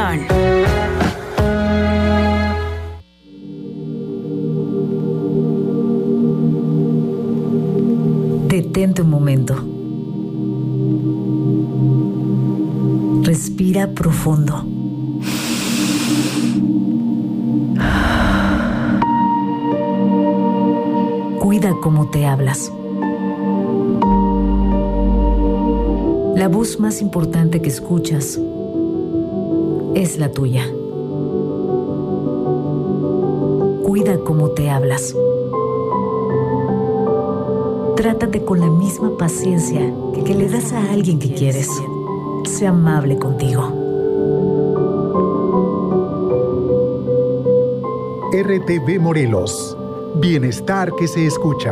corazón. Detente un momento. Respira profundo. Cuida cómo te hablas. La voz más importante que escuchas es la tuya. Cuida cómo te hablas. Trátate con la misma paciencia que le das a alguien que quieres. Sé amable contigo. RTV Morelos. Bienestar que se escucha.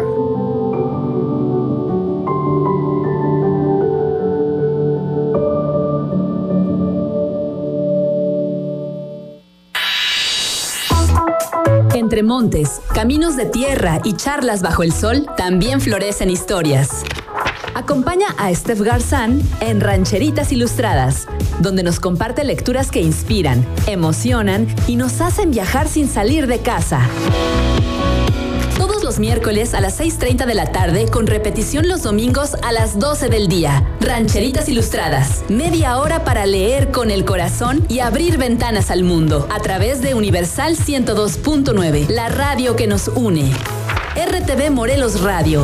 Entre montes, caminos de tierra y charlas bajo el sol, también florecen historias. Acompaña a Steph Garzán en Rancheritas Ilustradas, donde nos comparte lecturas que inspiran, emocionan y nos hacen viajar sin salir de casa. Todos los miércoles a las 6:30 de la tarde, con repetición los domingos a las 12 del día. Rancheritas Ilustradas, media hora para leer con el corazón y abrir ventanas al mundo, a través de Universal 102.9, la radio que nos une. RTV Morelos Radio.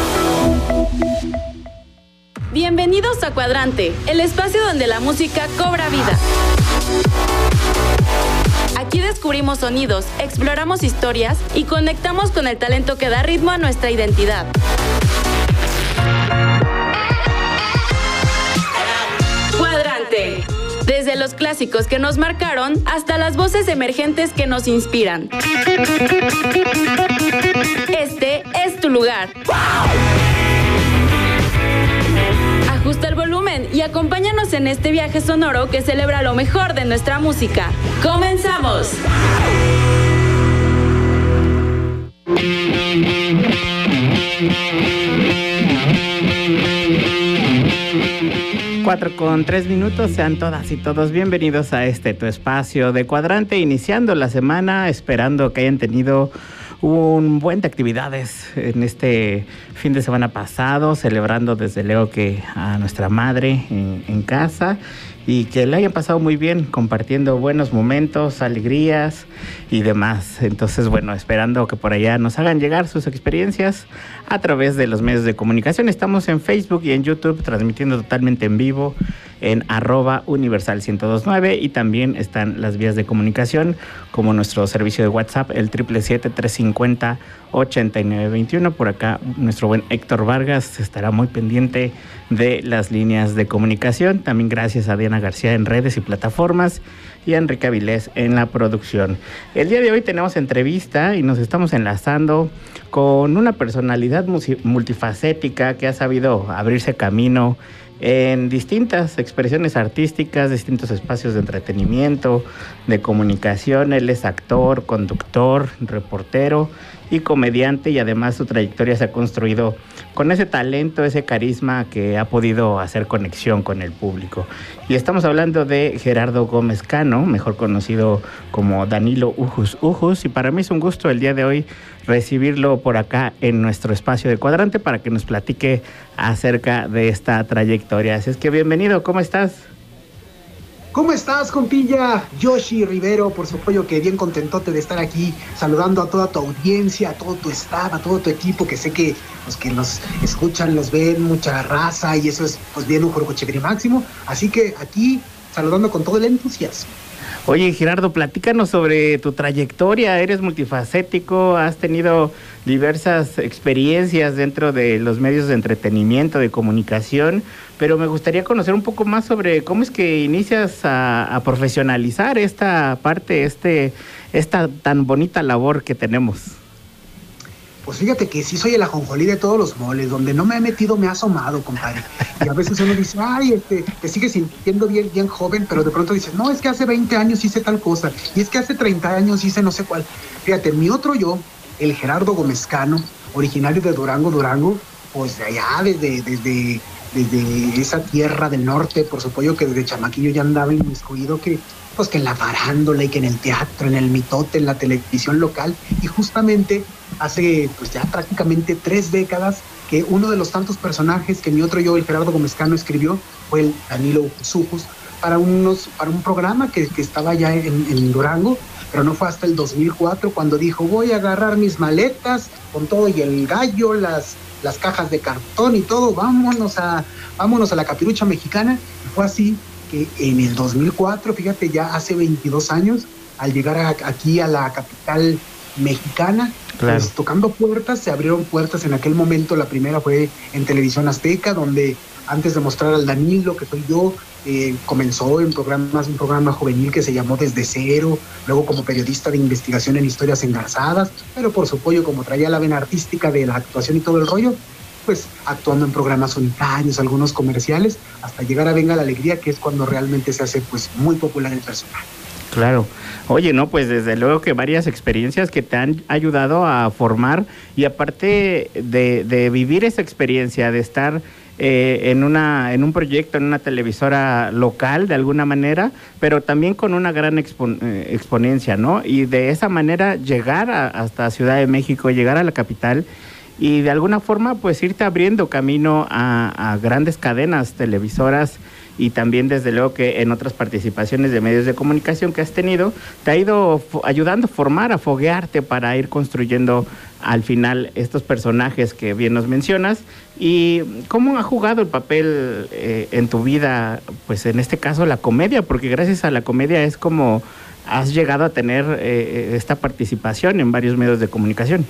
Bienvenidos a Cuadrante, el espacio donde la música cobra vida. Aquí descubrimos sonidos, exploramos historias y conectamos con el talento que da ritmo a nuestra identidad. Cuadrante. Desde los clásicos que nos marcaron hasta las voces emergentes que nos inspiran. Este es tu lugar. Ajusta el volumen y acompáñanos en este viaje sonoro que celebra lo mejor de nuestra música. ¡Comenzamos! Cuatro con 3 minutos, sean todas y todos bienvenidos a tu espacio de Cuadrante, iniciando la semana, esperando que hayan tenido un buen de actividades en este fin de semana pasado, celebrando desde luego que a nuestra madre en casa, y que le hayan pasado muy bien, compartiendo buenos momentos, alegrías y demás. Entonces, bueno, esperando que por allá nos hagan llegar sus experiencias a través de los medios de comunicación. Estamos en Facebook y en YouTube transmitiendo totalmente en vivo en @Universal1029, y también están las vías de comunicación como nuestro servicio de WhatsApp, el 777-350-8921. Por acá nuestro buen Héctor Vargas estará muy pendiente de las líneas de comunicación. También gracias a Diana García en redes y plataformas y a Enrique Avilés en la producción. El día de hoy tenemos entrevista y nos estamos enlazando con una personalidad multifacética que ha sabido abrirse camino en distintas expresiones artísticas, distintos espacios de entretenimiento, de comunicación. Él es actor, conductor, reportero y comediante, y además su trayectoria se ha construido con ese talento, ese carisma que ha podido hacer conexión con el público. Y estamos hablando de Gerardo Gómez Cano, mejor conocido como Danilo Ujus Ujus, y para mí es un gusto el día de hoy recibirlo por acá en nuestro espacio de Cuadrante para que nos platique acerca de esta trayectoria. Así es que bienvenido, ¿cómo estás? ¿Cómo estás, compilla? Yoshi Rivero, por supuesto que bien contentote de estar aquí, saludando a toda tu audiencia, a todo tu staff, a todo tu equipo, que sé que los que nos escuchan, los ven, mucha raza, y eso es pues bien un jorocochegri máximo. Así que aquí, saludando con todo el entusiasmo. Oye, Gerardo, platícanos sobre tu trayectoria. Eres multifacético, has tenido diversas experiencias dentro de los medios de entretenimiento, de comunicación, pero me gustaría conocer un poco más sobre cómo es que inicias a profesionalizar esta parte, esta tan bonita labor que tenemos. Pues fíjate que sí soy el ajonjolí de todos los moles, donde no me he metido me ha asomado, compadre. Y a veces uno dice, ay, te sigues sintiendo bien joven, pero de pronto dices, no, es que hace 20 años hice tal cosa, y es que hace 30 años hice no sé cuál. Fíjate, mi otro yo, el Gerardo Gómez Cano, originario de Durango, pues de allá, desde desde esa tierra del norte, por supuesto que desde chamaquillo ya andaba inmiscuido que en la farándula y que en el teatro, en el mitote, en la televisión local, y justamente hace pues ya prácticamente 3 décadas que uno de los tantos personajes que mi otro yo, el Gerardo Gómez Cano, escribió fue el Danilo Ucuzujus para un programa que estaba ya en Durango, pero no fue hasta el 2004 cuando dijo: voy a agarrar mis maletas con todo y el gallo, las cajas de cartón y todo, vámonos a la Capirucha Mexicana. Y fue así que en el 2004, fíjate, ya hace 22 años, al llegar aquí a la capital mexicana, claro, pues tocando puertas, se abrieron puertas en aquel momento. La primera fue en Televisión Azteca, donde antes de mostrar al Danilo, que soy yo, comenzó en un programa juvenil que se llamó Desde Cero, luego como periodista de investigación en Historias Engarzadas, pero por su apoyo, como traía la vena artística de la actuación y todo el rollo, pues actuando en programas unitarios, algunos comerciales, hasta llegar a Venga la Alegría, que es cuando realmente se hace pues muy popular el personaje. Claro. Oye, no, pues desde luego que varias experiencias que te han ayudado a formar, y aparte de vivir esa experiencia, de estar en un proyecto, en una televisora local de alguna manera, pero también con una gran exponencia, ¿no? Y de esa manera llegar hasta Ciudad de México, llegar a la capital, y de alguna forma pues irte abriendo camino a grandes cadenas televisoras, y también desde luego que en otras participaciones de medios de comunicación que has tenido, te ha ido ayudando a formar, a foguearte para ir construyendo al final estos personajes que bien nos mencionas. ¿Y cómo ha jugado el papel en tu vida, pues en este caso la comedia? Porque gracias a la comedia es como has llegado a tener esta participación en varios medios de comunicación.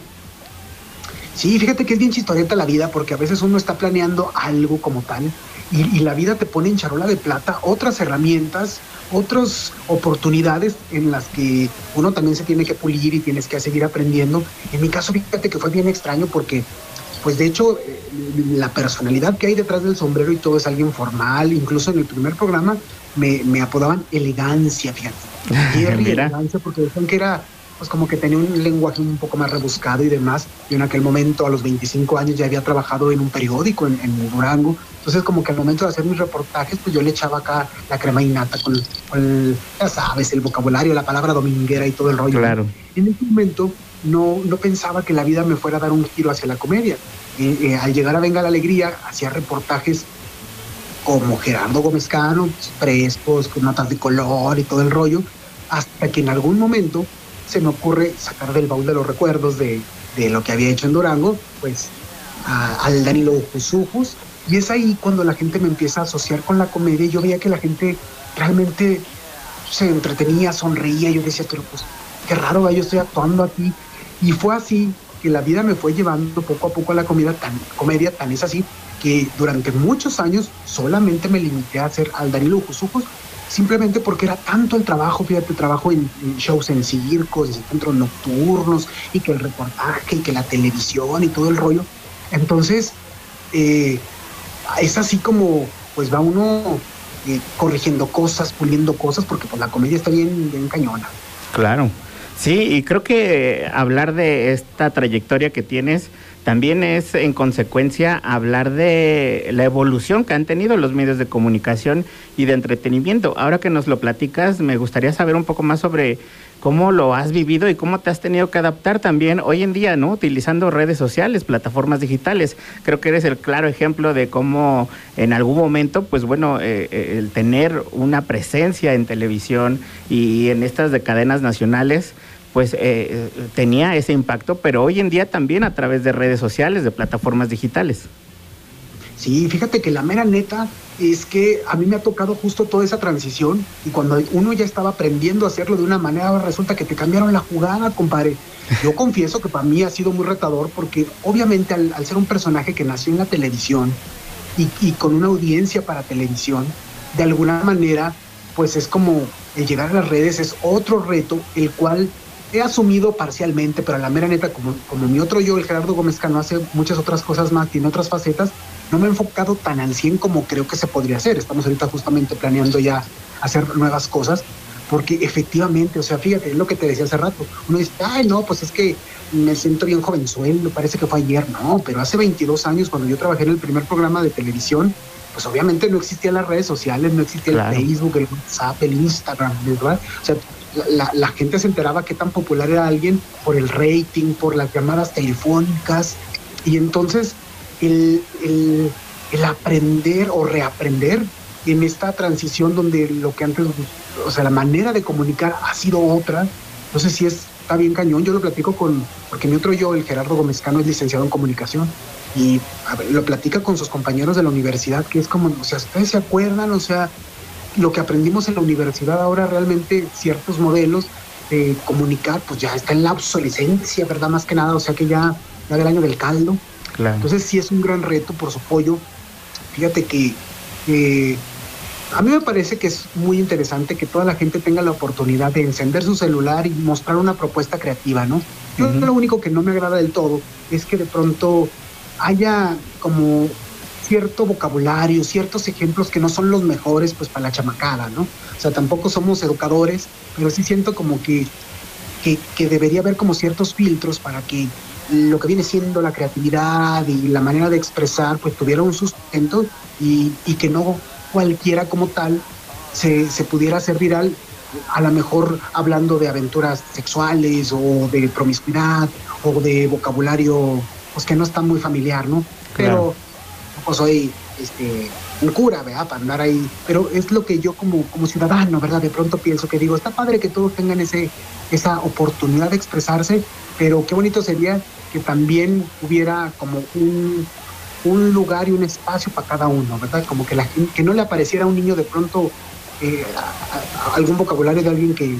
Sí, fíjate que es bien chistoreta la vida, porque a veces uno está planeando algo como tal y la vida te pone en charola de plata otras herramientas, otras oportunidades en las que uno también se tiene que pulir y tienes que seguir aprendiendo. En mi caso, fíjate que fue bien extraño porque, pues de hecho, la personalidad que hay detrás del sombrero y todo es alguien formal. Incluso en el primer programa me apodaban Elegancia, fíjate. Jerry Elegancia, porque decían que era pues como que tenía un lenguaje un poco más rebuscado y demás. Yo en aquel momento, a los 25 años, ya había trabajado en un periódico en Durango. Entonces, como que al momento de hacer mis reportajes, pues yo le echaba acá la crema innata con ya sabes, el vocabulario, la palabra dominguera y todo el rollo. Claro. En ese momento no pensaba que la vida me fuera a dar un giro hacia la comedia. Al llegar a Venga la Alegría, hacía reportajes como Gerardo Gómez Cano, frescos, con notas de color y todo el rollo, hasta que en algún momento se me ocurre sacar del baúl de los recuerdos de lo que había hecho en Durango, pues al Danilo Ucuzujus, y es ahí cuando la gente me empieza a asociar con la comedia. Yo veía que la gente realmente se entretenía, sonreía, yo decía, pero pues qué raro, yo estoy actuando aquí, y fue así que la vida me fue llevando poco a poco a la comedia, tan es así que durante muchos años solamente me limité a hacer al Danilo Ucuzujus, simplemente porque era tanto el trabajo. Fíjate, trabajo en shows en circos, en centros nocturnos, y que el reportaje, y que la televisión, y todo el rollo. Entonces, es así como pues va uno corrigiendo cosas, puliendo cosas, porque pues la comedia está bien cañona. Claro. Sí, y creo que hablar de esta trayectoria que tienes también es, en consecuencia, hablar de la evolución que han tenido los medios de comunicación y de entretenimiento. Ahora que nos lo platicas, me gustaría saber un poco más sobre cómo lo has vivido y cómo te has tenido que adaptar también hoy en día, ¿no? Utilizando redes sociales, plataformas digitales. Creo que eres el claro ejemplo de cómo en algún momento, pues bueno, el tener una presencia en televisión y en estas de cadenas nacionales, pues tenía ese impacto, pero hoy en día también a través de redes sociales, de plataformas digitales. Sí, fíjate que la mera neta es que a mí me ha tocado justo toda esa transición, y cuando uno ya estaba aprendiendo a hacerlo de una manera, resulta que te cambiaron la jugada, compadre. Yo confieso que para mí ha sido muy retador, porque obviamente al ser un personaje que nació en la televisión y con una audiencia para televisión, de alguna manera, pues es como el llegar a las redes es otro reto, el cual he asumido parcialmente, pero a la mera neta, como mi otro yo, el Gerardo Gómez Cano, hace muchas otras cosas más, tiene otras facetas, no me he enfocado tan al 100 como creo que se podría hacer. Estamos ahorita justamente planeando ya hacer nuevas cosas, porque efectivamente, o sea, fíjate, es lo que te decía hace rato, uno dice, ay no, pues es que me siento bien jovenzuelo, parece que fue ayer. No, pero hace 22 años, cuando yo trabajé en el primer programa de televisión, pues obviamente no existían las redes sociales, no existía el Facebook, el WhatsApp, el Instagram, ¿verdad? O sea, la gente se enteraba qué tan popular era alguien por el rating, por las llamadas telefónicas, y entonces el aprender o reaprender en esta transición donde lo que antes, o sea, la manera de comunicar ha sido otra. No sé si está bien cañón. Yo lo platico porque mi otro yo, el Gerardo Gómezcano, es licenciado en comunicación, y lo platica con sus compañeros de la universidad, que es como, o sea, ¿ustedes se acuerdan? O sea, lo que aprendimos en la universidad ahora, realmente ciertos modelos de comunicar, pues ya está en la obsolescencia, ¿verdad? Más que nada, o sea que ya del año del caldo. Claro. Entonces sí es un gran reto por su apoyo. Fíjate que a mí me parece que es muy interesante que toda la gente tenga la oportunidad de encender su celular y mostrar una propuesta creativa, ¿no? Yo lo único que no me agrada del todo es que de pronto haya como cierto vocabulario, ciertos ejemplos que no son los mejores pues para la chamacada, ¿no? O sea, tampoco somos educadores, pero sí siento como que debería haber como ciertos filtros para que lo que viene siendo la creatividad y la manera de expresar pues tuviera un sustento y que no cualquiera como tal se pudiera hacer viral, a lo mejor hablando de aventuras sexuales o de promiscuidad o de vocabulario pues que no está muy familiar, ¿no? Claro. Pero pues soy un cura, ¿verdad? Para andar ahí, pero es lo que yo como ciudadano, ¿verdad? De pronto pienso que digo, está padre que todos tengan esa oportunidad de expresarse, pero qué bonito sería que también hubiera como un lugar y un espacio para cada uno, ¿verdad? Como que que no le apareciera a un niño de pronto algún vocabulario de alguien que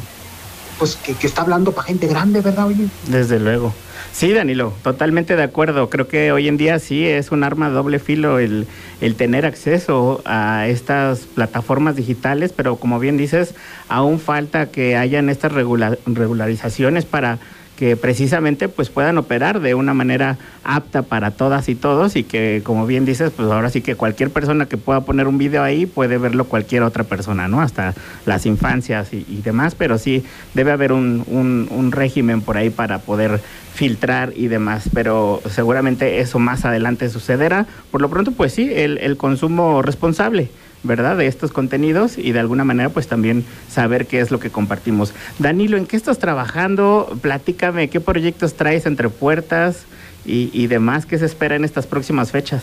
está hablando para gente grande, ¿verdad? Oye. Desde luego. Sí, Danilo, totalmente de acuerdo. Creo que hoy en día sí es un arma de doble filo el tener acceso a estas plataformas digitales, pero como bien dices, aún falta que hayan estas regularizaciones para que precisamente pues puedan operar de una manera apta para todas y todos, y que, como bien dices, pues ahora sí que cualquier persona que pueda poner un video ahí puede verlo cualquier otra persona, ¿no? Hasta las infancias y demás, pero sí debe haber un régimen por ahí para poder filtrar y demás, pero seguramente eso más adelante sucederá. Por lo pronto, pues sí, el consumo responsable, ¿verdad?, de estos contenidos, y de alguna manera pues también saber qué es lo que compartimos. Danilo, ¿en qué estás trabajando? Platícame, ¿qué proyectos traes entre puertas y demás? ¿Qué se espera en estas próximas fechas?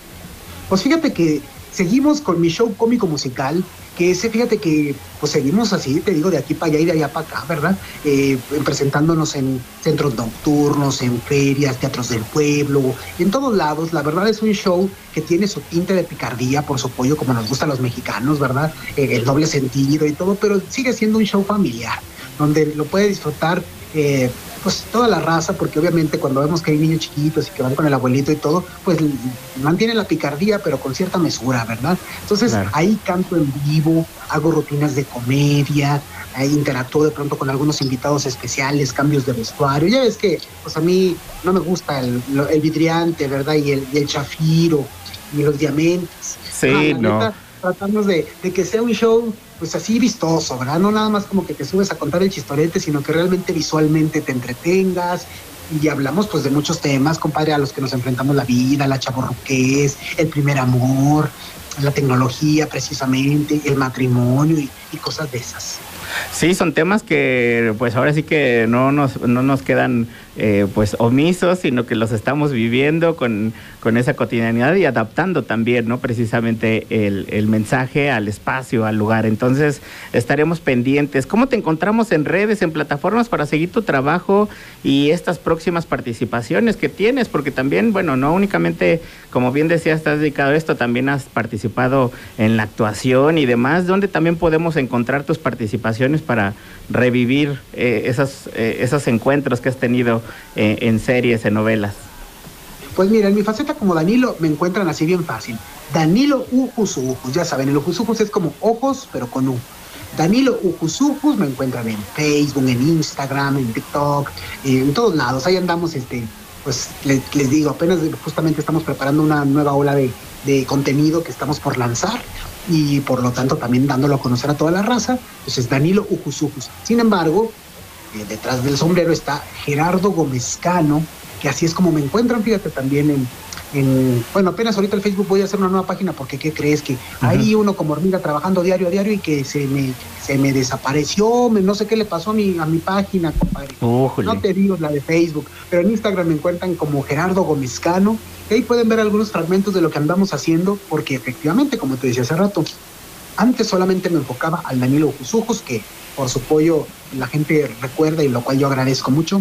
Pues fíjate que seguimos con mi show cómico musical, que fíjate que pues seguimos así, te digo, de aquí para allá y de allá para acá, ¿verdad? Presentándonos en centros nocturnos, en ferias, teatros del pueblo, en todos lados. La verdad es un show que tiene su tinte de picardía por su apoyo, como nos gusta a los mexicanos, ¿verdad? El doble sentido y todo, pero sigue siendo un show familiar, donde lo puede disfrutar pues toda la raza, porque obviamente cuando vemos que hay niños chiquitos y que van con el abuelito y todo, pues mantiene la picardía, pero con cierta mesura, ¿verdad? Entonces, claro, ahí canto en vivo, hago rutinas de comedia, ahí interactúo de pronto con algunos invitados especiales, cambios de vestuario. Ya ves que pues a mí no me gusta el vidriante, ¿verdad? Y el chafiro y los diamantes. Sí, no. Tratamos de que sea un show pues así vistoso, ¿verdad? No nada más como que te subes a contar el chistorete, sino que realmente visualmente te entretengas. Y hablamos pues de muchos temas, compadre, a los que nos enfrentamos: la vida, la chavorruquez, el primer amor, la tecnología precisamente, el matrimonio y cosas de esas. Sí, son temas que pues ahora sí que no nos quedan pues omisos, sino que los estamos viviendo con esa cotidianidad y adaptando también, ¿no? Precisamente el mensaje al espacio, al lugar. Entonces estaremos pendientes. ¿Cómo te encontramos en redes, en plataformas para seguir tu trabajo y estas próximas participaciones que tienes? Porque también, bueno, no únicamente, como bien decías, estás dedicado a esto, también has participado en la actuación y demás. ¿Dónde también podemos encontrar tus participaciones para revivir esos encuentros que has tenido en series, en novelas? Pues mira, en mi faceta como Danilo me encuentran así bien fácil. Danilo Ujusujus, ya saben, el Ujusujus es como ojos, pero con U. Danilo Ujusujus, me encuentran en Facebook, en Instagram, en TikTok, en todos lados. Ahí andamos, pues les digo, apenas justamente estamos preparando una nueva ola de contenido que estamos por lanzar, y por lo tanto también dándolo a conocer a toda la raza. Entonces, Danilo Ujusujus. Sin embargo, detrás del sombrero está Gerardo Gómezcano, que así es como me encuentran, fíjate, también bueno, apenas ahorita el Facebook voy a hacer una nueva página porque ¿qué crees? Que ahí uno como hormiga trabajando diario a diario y que se me desapareció, no sé qué le pasó a mi página, compadre. No te digo la de Facebook, pero en Instagram me encuentran como Gerardo Gómezcano, y ahí pueden ver algunos fragmentos de lo que andamos haciendo, porque efectivamente, como te decía hace rato, antes solamente me enfocaba al Danilo Ujus, que por su apoyo la gente recuerda y lo cual yo agradezco mucho,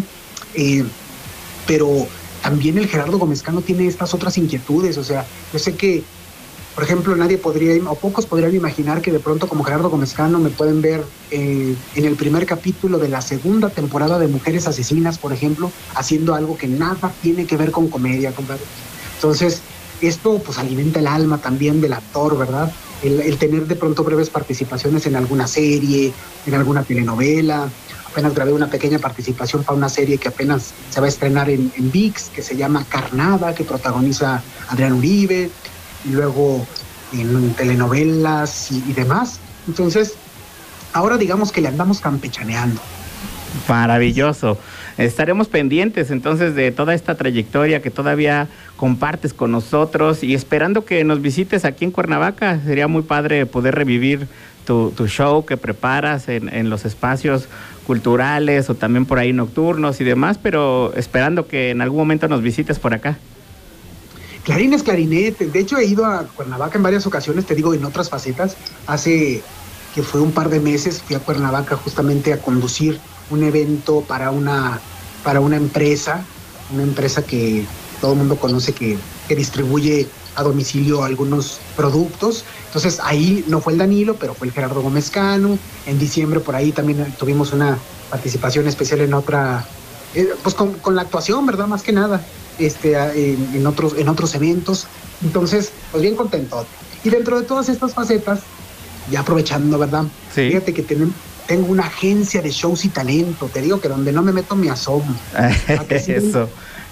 pero también el Gerardo Gómezcano tiene estas otras inquietudes. O sea, yo sé que, por ejemplo, nadie podría, o pocos podrían imaginar que de pronto como Gerardo Gómezcano me pueden ver en el primer capítulo de la segunda temporada de Mujeres Asesinas, por ejemplo, haciendo algo que nada tiene que ver con comedia, compadre. Entonces, esto pues alimenta el alma también del actor, ¿verdad? El tener de pronto breves participaciones en alguna serie, en alguna telenovela. Apenas grabé una pequeña participación para una serie que apenas se va a estrenar en ViX, que se llama Carnada, que protagoniza Adrián Uribe, y luego en telenovelas y demás. Entonces, ahora digamos que le andamos campechaneando. Maravilloso. Estaremos pendientes entonces de toda esta trayectoria que todavía compartes con nosotros y esperando que nos visites aquí en Cuernavaca. Sería muy padre poder revivir tu show que preparas en los espacios culturales o también por ahí nocturnos y demás, pero esperando que en algún momento nos visites por acá. Clarín es clarinete. De hecho, he ido a Cuernavaca en varias ocasiones, te digo, en otras facetas. Hace que fue un par de meses fui a Cuernavaca justamente a conducir un evento para una empresa que todo el mundo conoce que distribuye a domicilio algunos productos. Entonces ahí no fue el Danilo, pero fue el Gerardo Gómezcano. En diciembre por ahí también tuvimos una participación especial en otra, pues con la actuación, ¿verdad? Más que nada, en otros eventos. Entonces, pues bien contento. Y dentro de todas estas facetas, ya aprovechando, ¿verdad? Sí. Fíjate que tengo una agencia de shows y talento. Te digo que donde no me meto me asomo. Eso.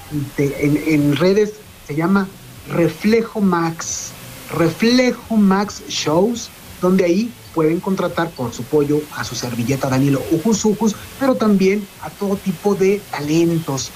En redes se llama Reflejo Max Shows, donde ahí pueden contratar por su pollo a su servilleta Danilo Ujus, pero también a todo tipo de talentos,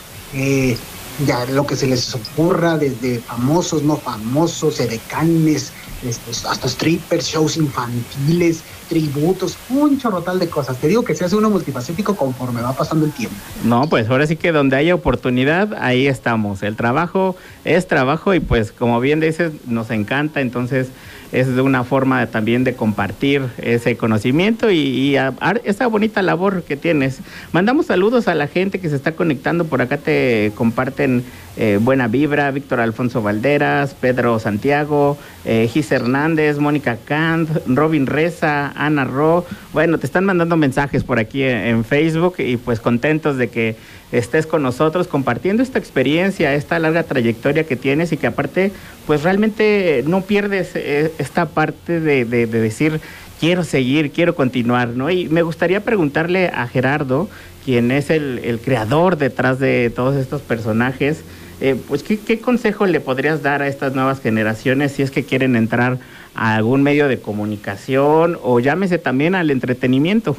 ya lo que se les ocurra, desde famosos, no famosos, edecanes, hasta strippers, shows infantiles, tributos, un chorrotal de cosas. Te digo que se hace uno multifacético conforme va pasando el tiempo. No, pues ahora sí que donde haya oportunidad, ahí estamos. El trabajo es trabajo y pues como bien dices, nos encanta, entonces es de una forma también de compartir ese conocimiento y esa bonita labor que tienes. Mandamos saludos a la gente que se está conectando, por acá te comparten buena vibra, Víctor Alfonso Valderas, Pedro Santiago, Gis Hernández, Mónica Kant, Robin Reza, Ana Ro. Bueno, te están mandando mensajes por aquí en Facebook y pues contentos de que estés con nosotros compartiendo esta experiencia, esta larga trayectoria que tienes y que aparte pues realmente no pierdes esta parte de decir quiero seguir, quiero continuar, ¿no? Y me gustaría preguntarle a Gerardo, quien es el creador detrás de todos estos personajes, pues ¿qué consejo le podrías dar a estas nuevas generaciones si es que quieren entrar a algún medio de comunicación o llámese también al entretenimiento?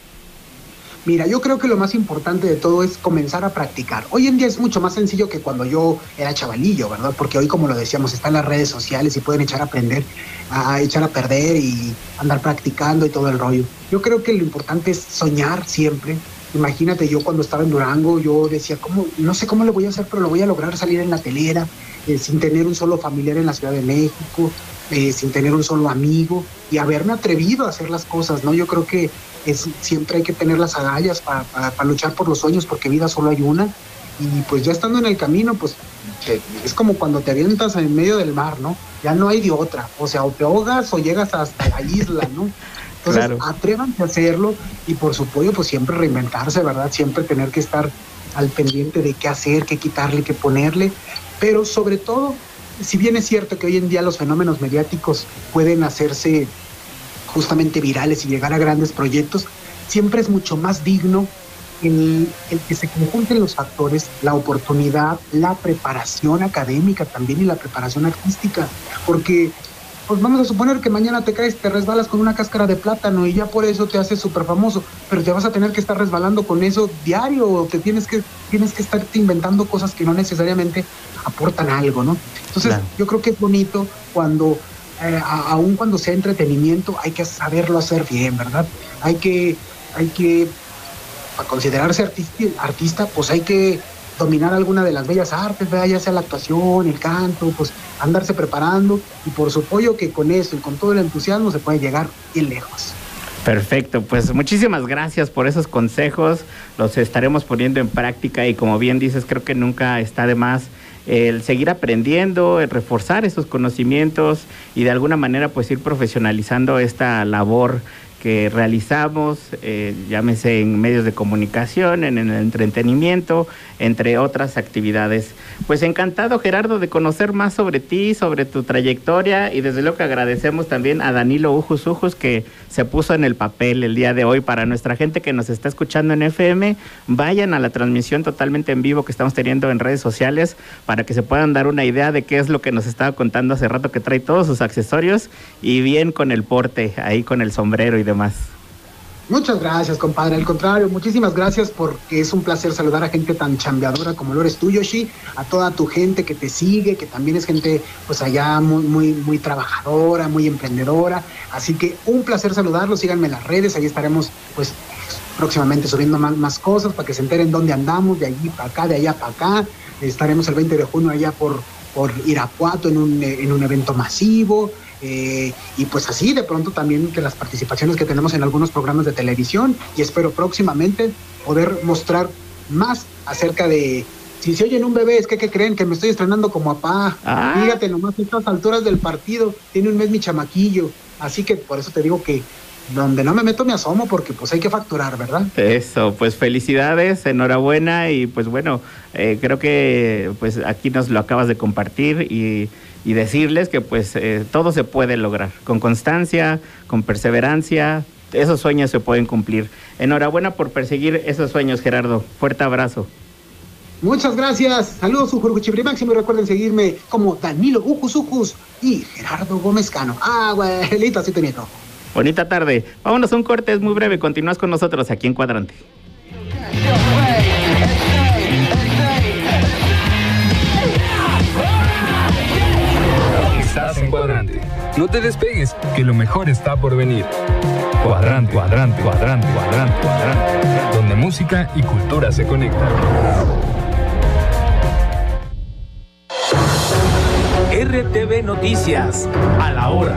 Mira, yo creo que lo más importante de todo es comenzar a practicar. Hoy en día es mucho más sencillo que cuando yo era chavalillo, ¿verdad? Porque hoy, como lo decíamos, están las redes sociales y pueden echar a perder y andar practicando y todo el rollo. Yo creo que lo importante es soñar siempre. Imagínate, yo cuando estaba en Durango, yo decía, no sé cómo lo voy a hacer, pero lo voy a lograr salir en la telera, sin tener un solo familiar en la Ciudad de México, sin tener un solo amigo, y haberme atrevido a hacer las cosas, ¿no? Yo creo que siempre hay que tener las agallas para luchar por los sueños, porque vida solo hay una, y pues ya estando en el camino, pues es como cuando te avientas en medio del mar, ¿no? Ya no hay de otra, o sea, o te ahogas o llegas hasta la isla, ¿no? Entonces, claro, atrévanse a hacerlo y por su pollo, pues siempre reinventarse, ¿verdad? Siempre tener que estar al pendiente de qué hacer, qué quitarle, qué ponerle, pero sobre todo, si bien es cierto que hoy en día los fenómenos mediáticos pueden hacerse justamente virales y llegar a grandes proyectos, siempre es mucho más digno el que se conjunten los factores, la oportunidad, la preparación académica también y la preparación artística, porque pues vamos a suponer que mañana te caes, te resbalas con una cáscara de plátano y ya por eso te haces súper famoso, pero te vas a tener que estar resbalando con eso diario, o te tienes que estarte inventando cosas que no necesariamente aportan algo, ¿no? Entonces, claro, yo creo que es bonito cuando, aun cuando sea entretenimiento, hay que saberlo hacer bien, ¿verdad? Hay que para considerarse artista, pues hay que dominar alguna de las bellas artes, ¿verdad? Ya sea la actuación, el canto, pues andarse preparando, y por supuesto que con eso y con todo el entusiasmo se puede llegar bien lejos. Perfecto, pues muchísimas gracias por esos consejos, los estaremos poniendo en práctica, y como bien dices, creo que nunca está de más el seguir aprendiendo, el reforzar esos conocimientos y de alguna manera pues ir profesionalizando esta labor que realizamos, llámese en medios de comunicación, en el entretenimiento, entre otras actividades. Pues encantado, Gerardo, de conocer más sobre ti, sobre tu trayectoria, y desde luego que agradecemos también a Danilo Ujus Ujus, que se puso en el papel el día de hoy. Para nuestra gente que nos está escuchando en FM, vayan a la transmisión totalmente en vivo que estamos teniendo en redes sociales para que se puedan dar una idea de qué es lo que nos estaba contando hace rato, que trae todos sus accesorios y bien con el porte, ahí con el sombrero y demás. Muchas gracias, compadre. Al contrario, muchísimas gracias, porque es un placer saludar a gente tan chambeadora como lo eres tú, Yoshi, a toda tu gente que te sigue, que también es gente pues allá muy trabajadora, muy emprendedora. Así que un placer saludarlos. Síganme en las redes, ahí estaremos pues próximamente subiendo más cosas para que se enteren dónde andamos, de allí para acá, de allá para acá. Estaremos el 20 de junio allá por Irapuato en un evento masivo. Y pues así de pronto también que las participaciones que tenemos en algunos programas de televisión, y espero próximamente poder mostrar más acerca de, si se oyen un bebé, es que ¿qué creen? Que me estoy estrenando como papá. Fíjate nomás, a estas alturas del partido, tiene un mes mi chamaquillo, así que por eso te digo que donde no me meto me asomo, porque pues hay que facturar, ¿verdad? Eso, pues felicidades, enhorabuena, y pues bueno, creo que pues aquí nos lo acabas de compartir, y decirles que pues todo se puede lograr, con constancia, con perseverancia, esos sueños se pueden cumplir. Enhorabuena por perseguir esos sueños, Gerardo. Fuerte abrazo. Muchas gracias. Saludos, Ujurucuchibri Máximo, y recuerden seguirme como Danilo Ujus Ujus y Gerardo Gómez Cano. Abuelita, así te nieto. Bonita tarde. Vámonos a un corte, es muy breve. Continúas con nosotros aquí en Cuadrante. Estás en Cuadrante. No te despegues, que lo mejor está por venir. Cuadrante, Cuadrante, Cuadrante, Cuadrante, Cuadrante, donde música y cultura se conectan. RTV Noticias, a la hora.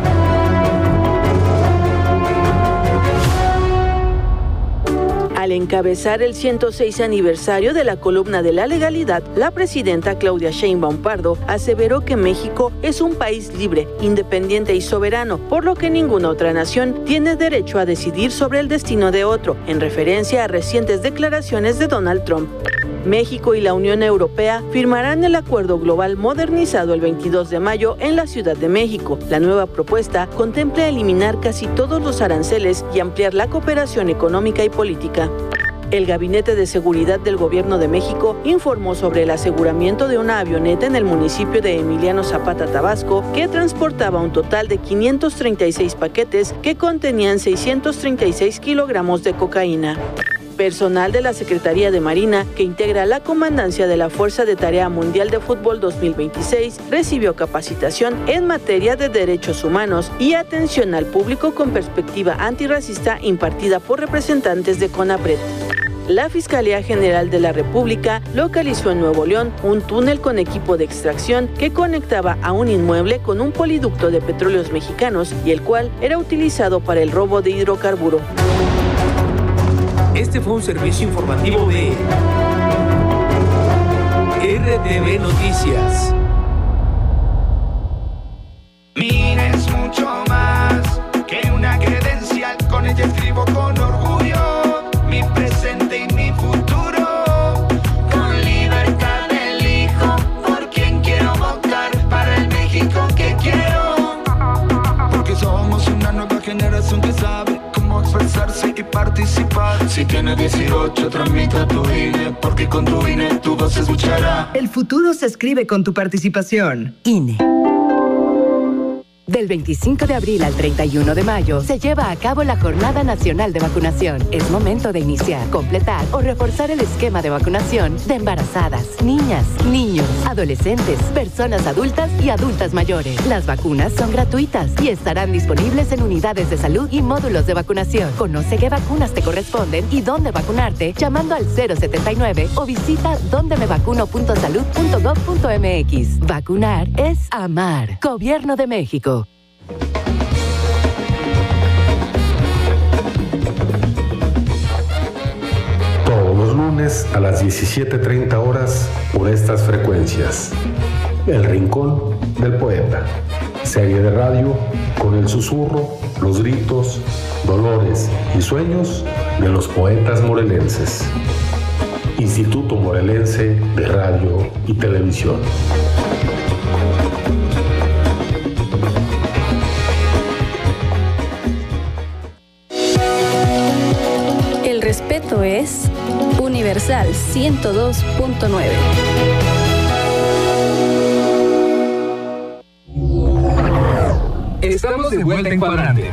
Al encabezar el 106 aniversario de la columna de la legalidad, la presidenta Claudia Sheinbaum Pardo aseveró que México es un país libre, independiente y soberano, por lo que ninguna otra nación tiene derecho a decidir sobre el destino de otro, en referencia a recientes declaraciones de Donald Trump. México y la Unión Europea firmarán el Acuerdo Global Modernizado el 22 de mayo en la Ciudad de México. La nueva propuesta contempla eliminar casi todos los aranceles y ampliar la cooperación económica y política. El Gabinete de Seguridad del Gobierno de México informó sobre el aseguramiento de una avioneta en el municipio de Emiliano Zapata, Tabasco, que transportaba un total de 536 paquetes que contenían 636 kilogramos de cocaína. Personal de la Secretaría de Marina, que integra la comandancia de la Fuerza de Tarea Mundial de Fútbol 2026, recibió capacitación en materia de derechos humanos y atención al público con perspectiva antirracista impartida por representantes de CONAPRED. La Fiscalía General de la República localizó en Nuevo León un túnel con equipo de extracción que conectaba a un inmueble con un poliducto de petróleos mexicanos y el cual era utilizado para el robo de hidrocarburo. Este fue un servicio informativo de RTV Noticias. Mira, es mucho más que una credencial. Con ella escribo con orgullo mi presente y mi futuro. Con libertad elijo por quien quiero votar, para el México que quiero. Porque somos una nueva generación que sabe cómo expresarse y participar. Si tienes 18, tramita tu INE, porque con tu INE tu voz se escuchará. El futuro se escribe con tu participación. INE. Del 25 de abril al 31 de mayo se lleva a cabo la Jornada Nacional de Vacunación. Es momento de iniciar, completar o reforzar el esquema de vacunación de embarazadas, niñas, niños, adolescentes, personas adultas y adultas mayores. Las vacunas son gratuitas y estarán disponibles en unidades de salud y módulos de vacunación. Conoce qué vacunas te corresponden y dónde vacunarte llamando al 079 o visita dondemevacuno.salud.gov.mx. Vacunar es amar. Gobierno de México. Todos los lunes a las 17:30 horas por estas frecuencias. El Rincón del Poeta. Serie de radio con el susurro, los gritos, dolores y sueños de los poetas morelenses. Instituto Morelense de Radio y Televisión. El respeto es Universal 102.9. Estamos de vuelta en Cuadrante.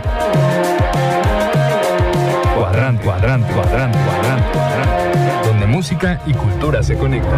Cuadrante, cuadrante, cuadrante, cuadrante, cuadrante. Donde música y cultura se conectan.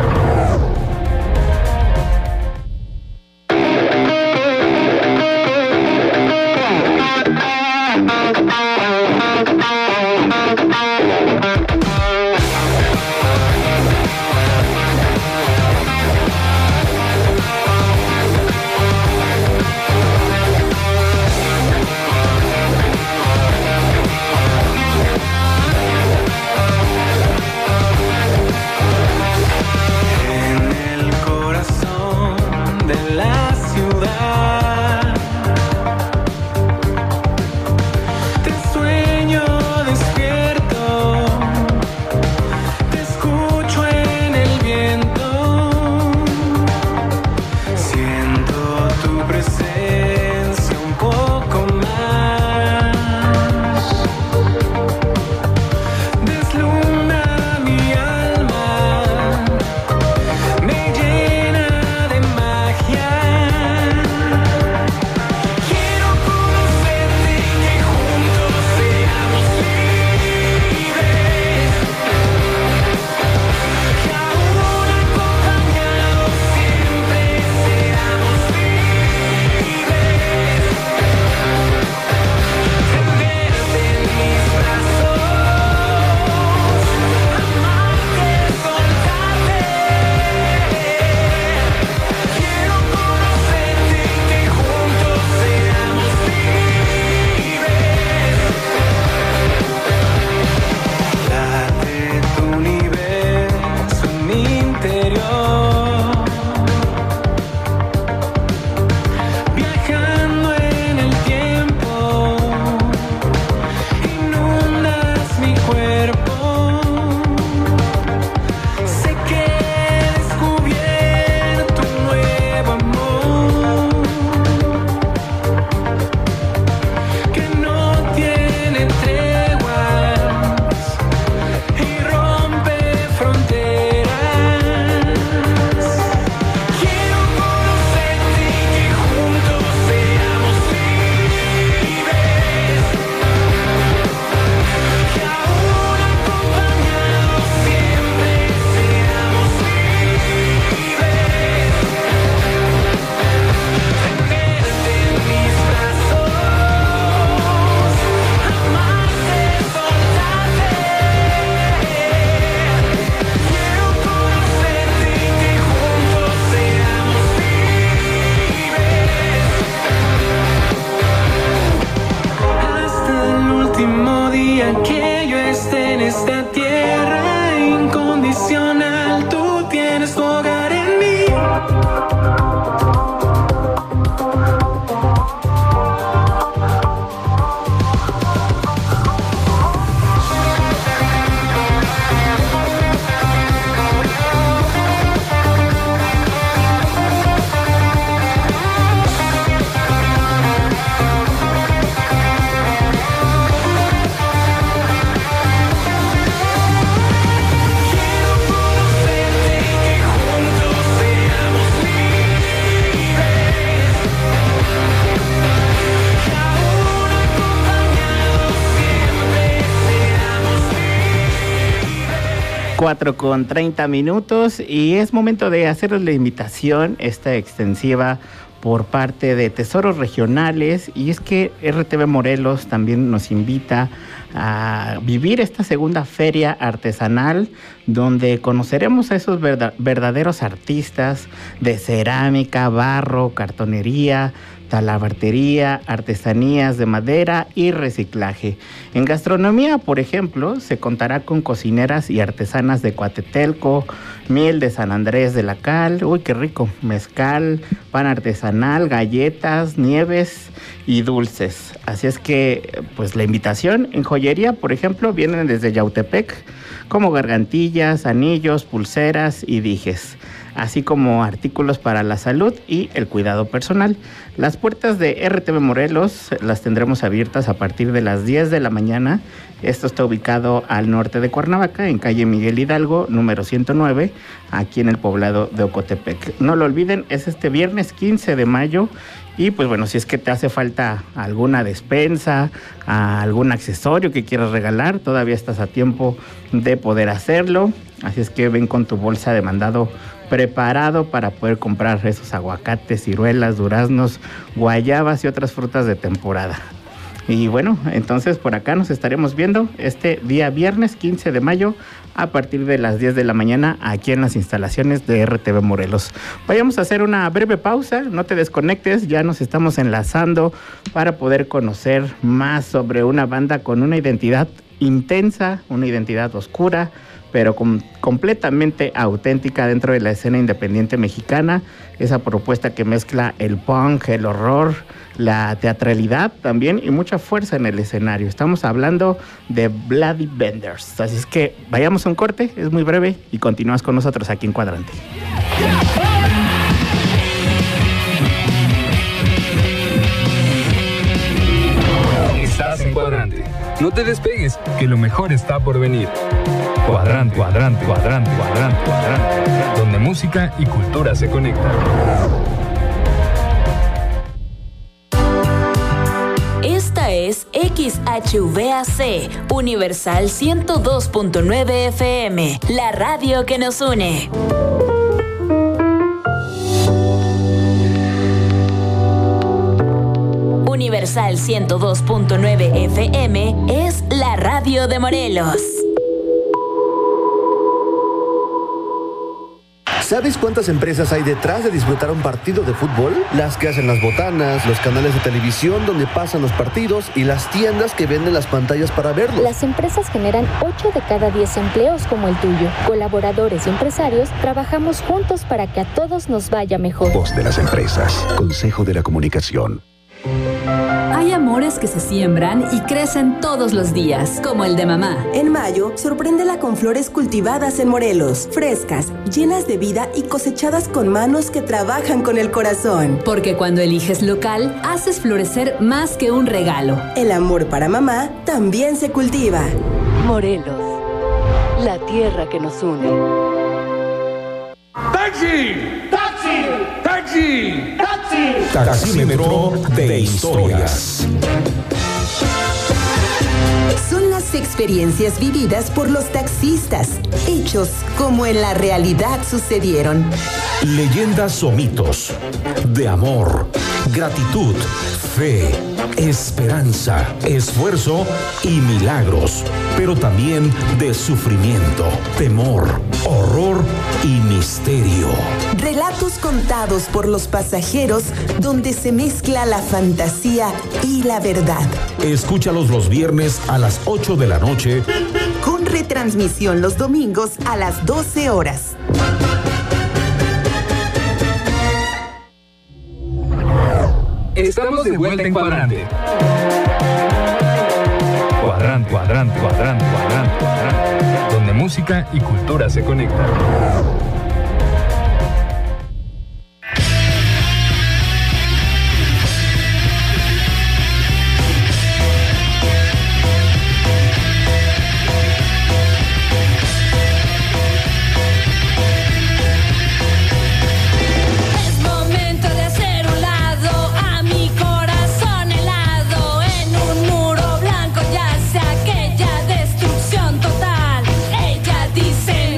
4:30 y es momento de hacerles la invitación, esta extensiva por parte de Tesoros Regionales, y es que RTV Morelos también nos invita a vivir esta segunda feria artesanal donde conoceremos a esos verdaderos artistas de cerámica, barro, cartonería, talabartería, artesanías de madera y reciclaje. En gastronomía, por ejemplo, se contará con cocineras y artesanas de Coatetelco, miel de San Andrés de la Cal, uy, qué rico, mezcal, pan artesanal, galletas, nieves y dulces. Así es que, pues la invitación en joyería, por ejemplo, vienen desde Yautepec, como gargantillas, anillos, pulseras y dijes, así como artículos para la salud y el cuidado personal. Las puertas de RTV Morelos las tendremos abiertas a partir de las 10 de la mañana. Esto está ubicado al norte de Cuernavaca, en calle Miguel Hidalgo, número 109, aquí en el poblado de Ocotepec. No lo olviden, es este viernes 15 de mayo. Y pues bueno, si es que te hace falta alguna despensa, algún accesorio que quieras regalar, todavía estás a tiempo de poder hacerlo. Así es que ven con tu bolsa de mandado preparado para poder comprar esos aguacates, ciruelas, duraznos, guayabas y otras frutas de temporada. Y bueno, entonces por acá nos estaremos viendo este día viernes 15 de mayo a partir de las 10 de la mañana aquí en las instalaciones de RTV Morelos. Vayamos a hacer una breve pausa, no te desconectes, ya nos estamos enlazando para poder conocer más sobre una banda con una identidad intensa, una identidad oscura, pero completamente auténtica dentro de la escena independiente mexicana. Esa propuesta que mezcla el punk, el horror, la teatralidad también y mucha fuerza en el escenario. Estamos hablando de Bloody Benders. Así es que vayamos a un corte, es muy breve y continúas con nosotros aquí en Cuadrante. Estás en Cuadrante. No te despegues, que lo mejor está por venir. Cuadrante, cuadrante, cuadrante, cuadrante, cuadrante, donde música y cultura se conectan. Esta es XHVAC, Universal 102.9 FM, la radio que nos une. Universal 102.9 FM es la radio de Morelos. ¿Sabes cuántas empresas hay detrás de disfrutar un partido de fútbol? Las que hacen las botanas, los canales de televisión donde pasan los partidos y las tiendas que venden las pantallas para verlos. Las empresas generan 8 de cada 10 empleos como el tuyo. Colaboradores y empresarios trabajamos juntos para que a todos nos vaya mejor. Voz de las empresas. Consejo de la Comunicación. Hay amores que se siembran y crecen todos los días, como el de mamá. En mayo, sorpréndela con flores cultivadas en Morelos, frescas, llenas de vida y cosechadas con manos que trabajan con el corazón. Porque cuando eliges local, haces florecer más que un regalo. El amor para mamá también se cultiva. Morelos, la tierra que nos une. ¡Taxi! ¡Taxi! ¡Taxi! ¡Taxi! Taxímetro de historias. Son las experiencias vividas por los taxistas, hechos como en la realidad sucedieron. Leyendas o mitos de amor, gratitud, fe, esperanza, esfuerzo y milagros, pero también de sufrimiento, temor, horror y misterio. Relatos contados por los pasajeros donde se mezcla la fantasía y la verdad. Escúchalos los viernes a las 8 de la noche. Con retransmisión los domingos a las 12 horas. Estamos de vuelta en Cuadrante. Cuadrante, cuadrante, cuadrante, cuadrante, cuadrante, donde música y cultura se conectan. Total, ella dice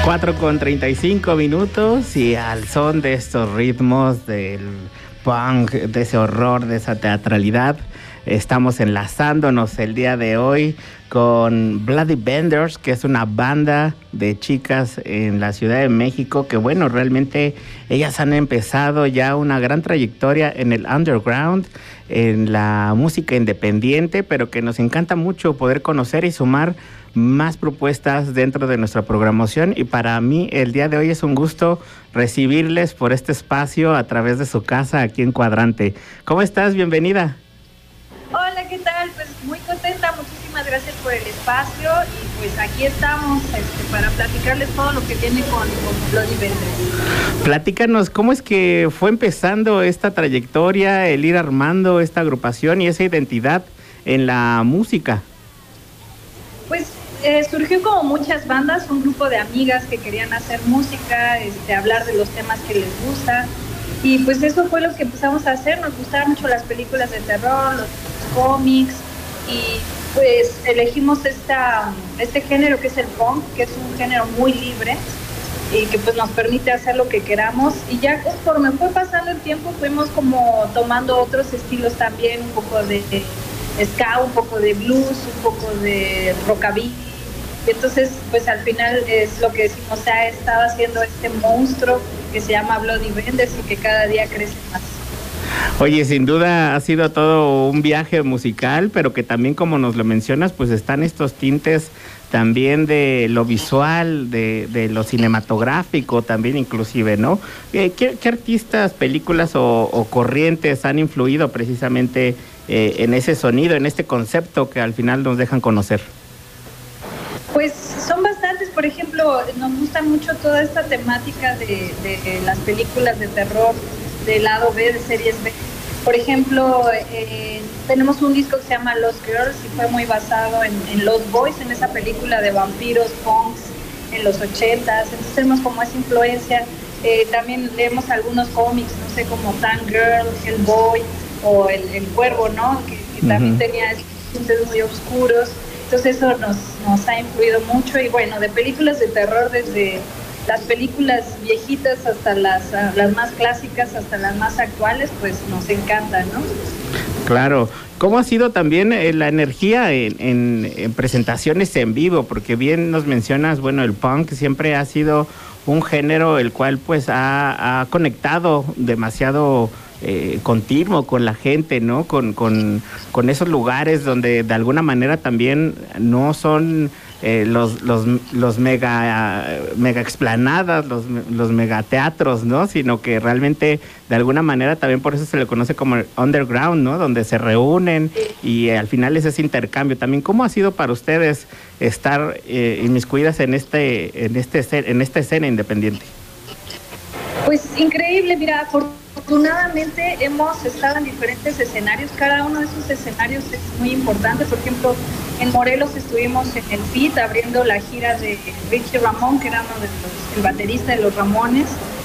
4:35 y al son de estos ritmos del punk, de ese horror, de esa teatralidad, estamos enlazándonos el día de hoy con Bloody Vendors, que es una banda de chicas en la Ciudad de México, que bueno, realmente ellas han empezado ya una gran trayectoria en el underground, en la música independiente, pero que nos encanta mucho poder conocer y sumar más propuestas dentro de nuestra programación, y para mí el día de hoy es un gusto recibirles por este espacio a través de su casa aquí en Cuadrante. ¿Cómo estás? Bienvenida. Hola, ¿qué tal? Pues muy contenta, muchísimas gracias por el espacio y pues aquí estamos para platicarles todo lo que viene con Bloody Vendors. Platícanos, ¿cómo es que fue empezando esta trayectoria, el ir armando esta agrupación y esa identidad en la música? Pues surgió como muchas bandas, un grupo de amigas que querían hacer música, hablar de los temas que les gusta, y pues eso fue lo que empezamos a hacer. Nos gustaban mucho las películas de terror, los cómics, y pues elegimos este género que es el punk, que es un género muy libre y que pues nos permite hacer lo que queramos, y ya conforme fue pasando el tiempo fuimos como tomando otros estilos también, un poco de ska, un poco de blues, un poco de rockabilly. Entonces pues al final es lo que decimos, se ha estado haciendo este monstruo que se llama Bloody Vendors y que cada día crece más. Oye, sin duda ha sido todo un viaje musical, pero que también, como nos lo mencionas, pues están estos tintes también de lo visual, de lo cinematográfico también inclusive, ¿no? ¿Qué artistas, películas o corrientes han influido precisamente en ese sonido, en este concepto que al final nos dejan conocer? Pues son bastantes. Por ejemplo, nos gusta mucho toda esta temática de las películas de terror del lado B, de series B. Por ejemplo, tenemos un disco que se llama Lost Girls y fue muy basado en Lost Boys, en esa película de vampiros, punks en los 80s. Entonces tenemos como esa influencia. También leemos algunos cómics, no sé, como Tangirl, Hellboy o el Cuervo, ¿no? Que también tenía tintes muy oscuros. Entonces eso nos ha influido mucho. Y bueno, de películas de terror, desde las películas viejitas hasta las más clásicas, hasta las más actuales, pues nos encantan, ¿no? Claro. ¿Cómo ha sido también la energía en presentaciones en vivo? Porque bien nos mencionas, bueno, el punk siempre ha sido un género el cual pues ha conectado demasiado continuo con la gente, ¿no? Con esos lugares donde de alguna manera también no son los mega explanadas, los megateatros, ¿no? Sino que realmente de alguna manera también por eso se le conoce como el underground, ¿no? Donde se reúnen y al final es ese intercambio. También, ¿cómo ha sido para ustedes estar inmiscuidas en esta escena independiente? Pues increíble, mira, afortunadamente hemos estado en diferentes escenarios. Cada uno de esos escenarios es muy importante. Por ejemplo, en Morelos estuvimos en el FIT abriendo la gira de Richie Ramón, que era uno de el baterista de los Ramones.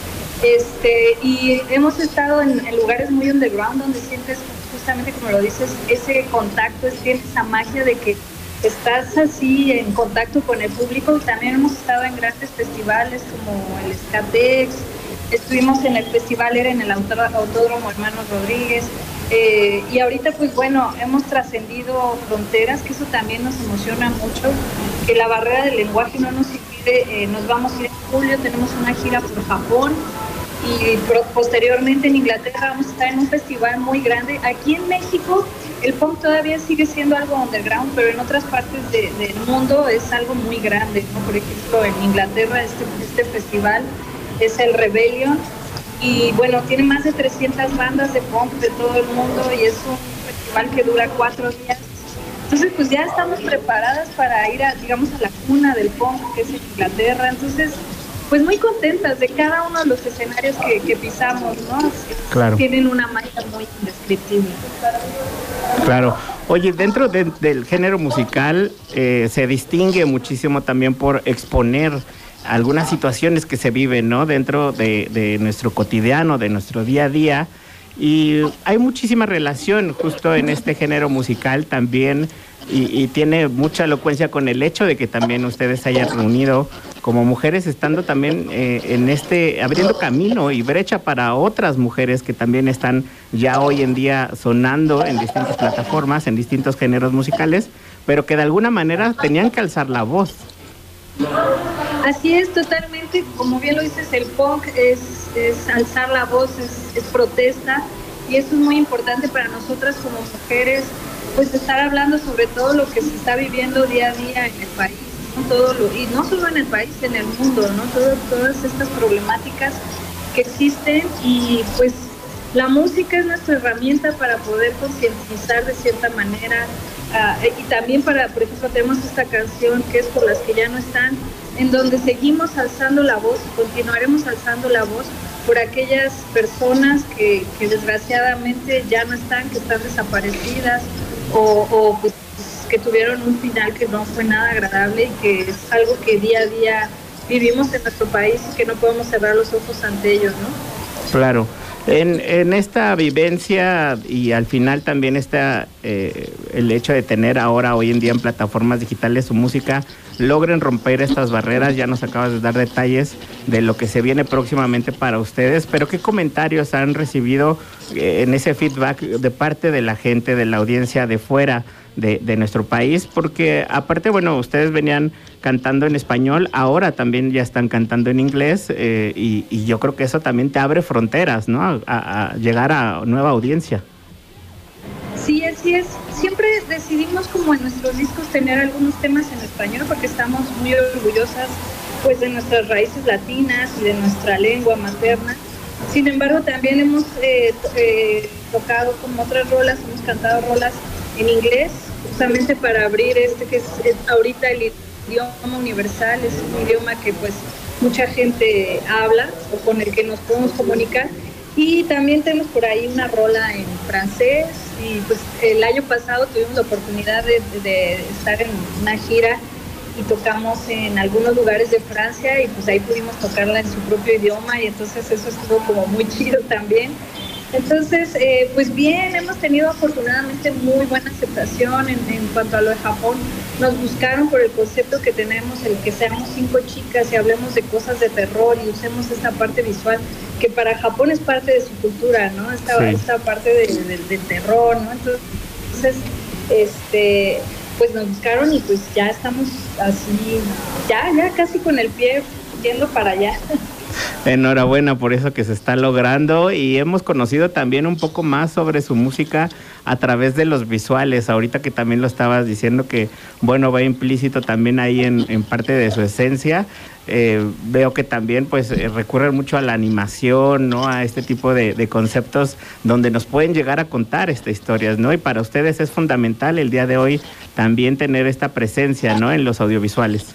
Y hemos estado en lugares muy underground donde sientes, justamente como lo dices, ese contacto, tienes esa magia de que estás así en contacto con el público. También hemos estado en grandes festivales como el Skatex. Estuvimos en el festival, era en el Autódromo Hermanos Rodríguez, y ahorita pues bueno, hemos trascendido fronteras, que eso también nos emociona mucho, que la barrera del lenguaje no nos impide. Nos vamos a ir en julio, tenemos una gira por Japón y posteriormente en Inglaterra vamos a estar en un festival muy grande. Aquí en México el punk todavía sigue siendo algo underground, pero en otras partes del mundo es algo muy grande, ¿no? Por ejemplo, en Inglaterra este festival es el Rebellion, y bueno, tiene más de 300 bandas de punk de todo el mundo y es un festival que dura 4 días. Entonces pues ya estamos preparadas para ir a la cuna del punk, que es en Inglaterra. Entonces pues muy contentas de cada uno de los escenarios que pisamos, ¿no? Claro. Tienen una magia muy indescriptible. Claro. Oye, dentro del género musical se distingue muchísimo también por exponer algunas situaciones que se viven, ¿no? Dentro de nuestro cotidiano, de nuestro día a día, y hay muchísima relación justo en este género musical también y tiene mucha elocuencia con el hecho de que también ustedes se hayan reunido como mujeres, estando también abriendo camino y brecha para otras mujeres que también están ya hoy en día sonando en distintas plataformas, en distintos géneros musicales, pero que de alguna manera tenían que alzar la voz. Así es, totalmente, como bien lo dices, el punk es alzar la voz, es protesta, y eso es muy importante para nosotras como mujeres, pues estar hablando sobre todo lo que se está viviendo día a día en el país, ¿no? Y no solo en el país, en el mundo, ¿no? Todas estas problemáticas que existen, y pues la música es nuestra herramienta para poder concientizar de cierta manera, y también por ejemplo, tenemos esta canción que es Por las que ya no están, en donde seguimos alzando la voz y continuaremos alzando la voz por aquellas personas que desgraciadamente ya no están, que están desaparecidas o pues, que tuvieron un final que no fue nada agradable, y que es algo que día a día vivimos en nuestro país y que no podemos cerrar los ojos ante ellos, ¿no? Claro. En esta vivencia, y al final también está el hecho de tener ahora, hoy en día, en plataformas digitales su música, logren romper estas barreras. Ya nos acabas de dar detalles de lo que se viene próximamente para ustedes, pero ¿qué comentarios han recibido en ese feedback de parte de la gente, de la audiencia de fuera de nuestro país? Porque aparte, bueno, ustedes venían cantando en español, ahora también ya están cantando en inglés, y yo creo que eso también te abre fronteras, ¿no? A llegar a nueva audiencia. Sí, así es. Siempre decidimos como en nuestros discos tener algunos temas en español porque estamos muy orgullosas pues de nuestras raíces latinas y de nuestra lengua materna. Sin embargo, también hemos tocado como otras rolas, hemos cantado rolas en inglés, justamente para abrir que es ahorita el idioma universal, es un idioma que pues mucha gente habla o con el que nos podemos comunicar. Y también tenemos por ahí una rola en francés, y pues el año pasado tuvimos la oportunidad de estar en una gira y tocamos en algunos lugares de Francia, y pues ahí pudimos tocarla en su propio idioma, y entonces eso estuvo como muy chido también. Entonces, pues bien, hemos tenido afortunadamente muy buena aceptación en cuanto a lo de Japón. Nos buscaron por el concepto que tenemos, el que seamos 5 chicas y hablemos de cosas de terror y usemos esta parte visual, que para Japón es parte de su cultura, ¿no? Esta parte del terror, ¿no? Entonces, pues nos buscaron y pues ya estamos así, ya casi con el pie yendo para allá. Enhorabuena por eso que se está logrando, y hemos conocido también un poco más sobre su música a través de los visuales. Ahorita que también lo estabas diciendo, que bueno, va implícito también ahí en parte de su esencia. Veo que también pues recurren mucho a la animación, ¿no? A este tipo de conceptos donde nos pueden llegar a contar estas historias, ¿no? Y para ustedes es fundamental el día de hoy también tener esta presencia, ¿no? En los audiovisuales.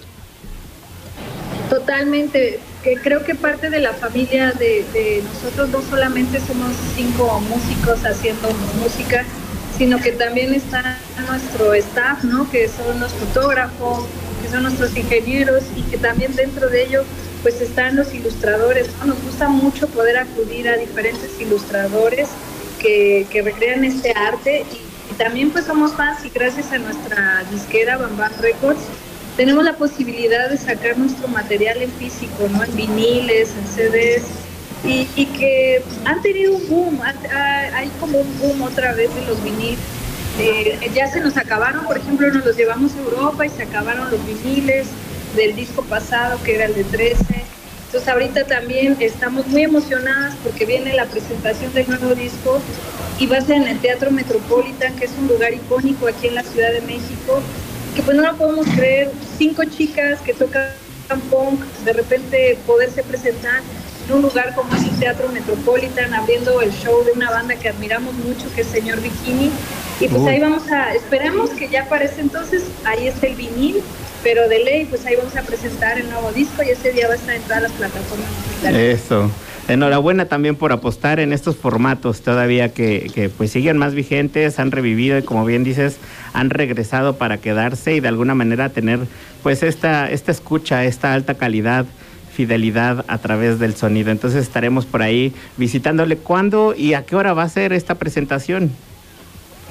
Totalmente, que creo que parte de la familia de nosotros no solamente somos 5 músicos haciendo música, sino que también está nuestro staff, ¿no? Que son los fotógrafos, que son nuestros ingenieros, y que también dentro de ello pues están los ilustradores, ¿no? Nos gusta mucho poder acudir a diferentes ilustradores que recrean este arte, y también pues somos fans, y gracias a nuestra disquera Bam Bam Records tenemos la posibilidad de sacar nuestro material en físico, ¿no? En viniles, en CDs, y que han tenido un boom, hay como un boom otra vez de los viniles. Ya se nos acabaron, por ejemplo, nos los llevamos a Europa y se acabaron los viniles del disco pasado, que era el de 13. Entonces ahorita también estamos muy emocionadas porque viene la presentación del nuevo disco, y va a ser en el Teatro Metropolitan, que es un lugar icónico aquí en la Ciudad de México, que pues no lo podemos creer, 5 chicas que tocan punk, de repente poderse presentar en un lugar como es el Teatro Metropolitan, abriendo el show de una banda que admiramos mucho, que es Señor Bikini, y pues ahí esperamos que ya para ese entonces, ahí está el vinil, pero de ley, pues ahí vamos a presentar el nuevo disco, y ese día va a estar en todas las plataformas digitales. Eso. Enhorabuena también por apostar en estos formatos todavía que pues siguen más vigentes, han revivido y, como bien dices, han regresado para quedarse, y de alguna manera tener pues esta escucha, esta alta calidad, fidelidad a través del sonido. Entonces estaremos por ahí visitándole. ¿Cuándo y a qué hora va a ser esta presentación?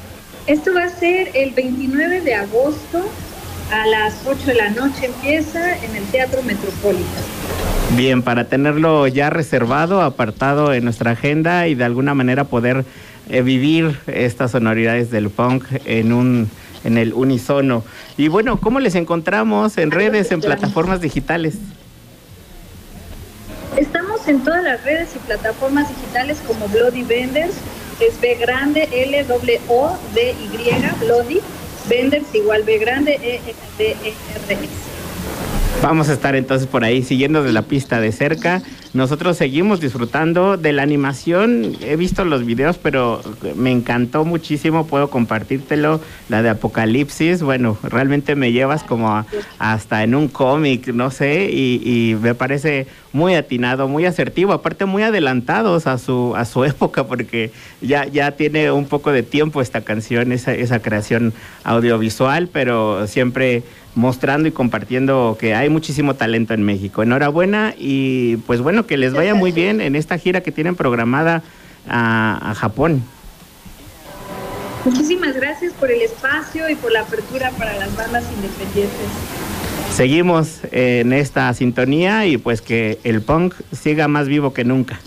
Esto va a ser el 29 de agosto a las 8 de la noche, empieza en el Teatro Metropolitan. Bien, para tenerlo ya reservado, apartado en nuestra agenda y de alguna manera poder vivir estas sonoridades del punk en el unísono. Y bueno, ¿cómo les encontramos en redes, en plataformas digitales? Estamos en todas las redes y plataformas digitales como Bloody Vendors, es B grande, L-O-O-D-Y, Bloody Vendors igual B grande, E-N-D-E-R-S. Vamos a estar entonces por ahí siguiendo de la pista de cerca. Nosotros seguimos disfrutando de la animación. He visto los videos, pero me encantó muchísimo. Puedo compartírtelo. La de Apocalipsis. Bueno, realmente me llevas como hasta en un cómic, no sé. Y me parece muy atinado, muy asertivo. Aparte, muy adelantados a su época, porque ya tiene un poco de tiempo esta canción, esa creación audiovisual, pero siempre mostrando y compartiendo que hay muchísimo talento en México. Enhorabuena y pues bueno, que les vaya muy bien en esta gira que tienen programada a Japón. Muchísimas gracias por el espacio y por la apertura para las bandas independientes. Seguimos en esta sintonía y pues que el punk siga más vivo que nunca.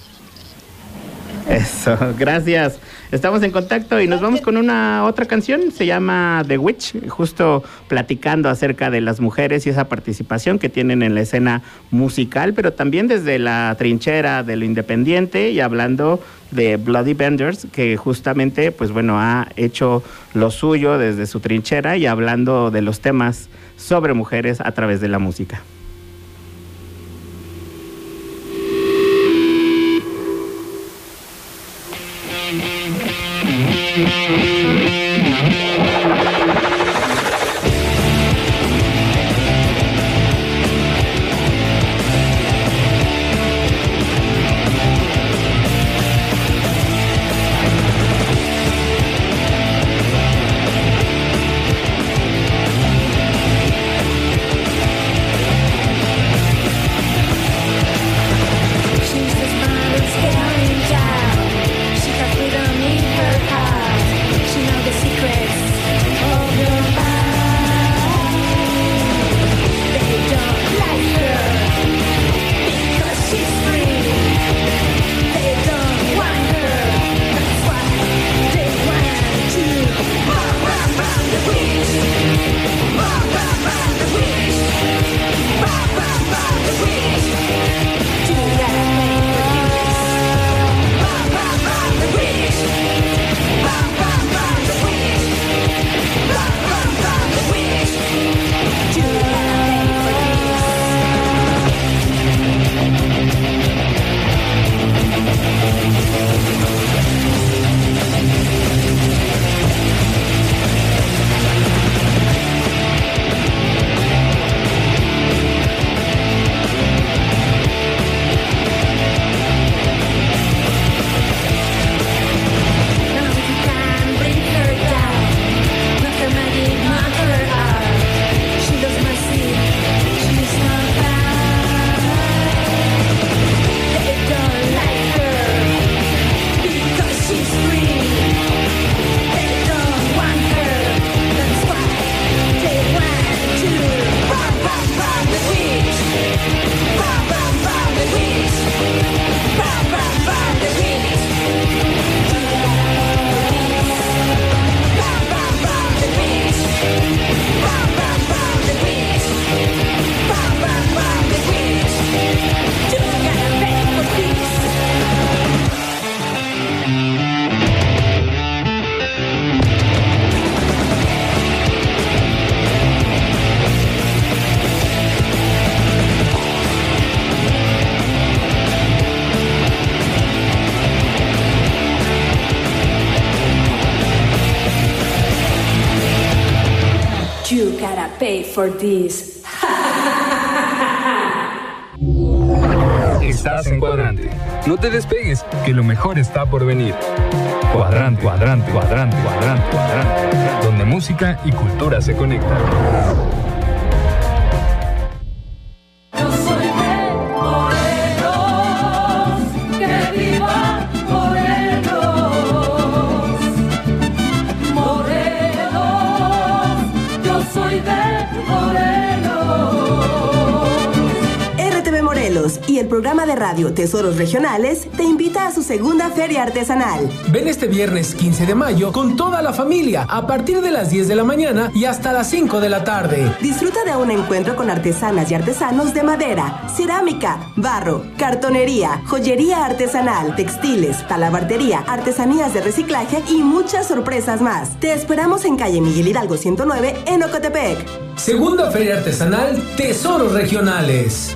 Eso, gracias. Estamos en contacto y nos vamos con una otra canción, se llama The Witch, justo platicando acerca de las mujeres y esa participación que tienen en la escena musical, pero también desde la trinchera de lo independiente y hablando de Bloody Vendors, que justamente, pues bueno, ha hecho lo suyo desde su trinchera y hablando de los temas sobre mujeres a través de la música. You gotta pay for this. Estás en Cuadrante. No te despegues, que lo mejor está por venir. Cuadrante, cuadrante, cuadrante, cuadrante, cuadrante. Donde música y cultura se conectan. Que viva Morelos. y el programa de radio Tesoros Regionales te invita a su segunda feria artesanal. Ven este viernes 15 de mayo con toda la familia a partir de las 10 de la mañana y hasta las 5 de la tarde. Disfruta de un encuentro con artesanas y artesanos de madera, cerámica, barro, cartonería, joyería artesanal, textiles, talabartería, artesanías de reciclaje y muchas sorpresas más. Te esperamos en calle Miguel Hidalgo 109 en Ocotepec. Segunda feria artesanal Tesoros Regionales.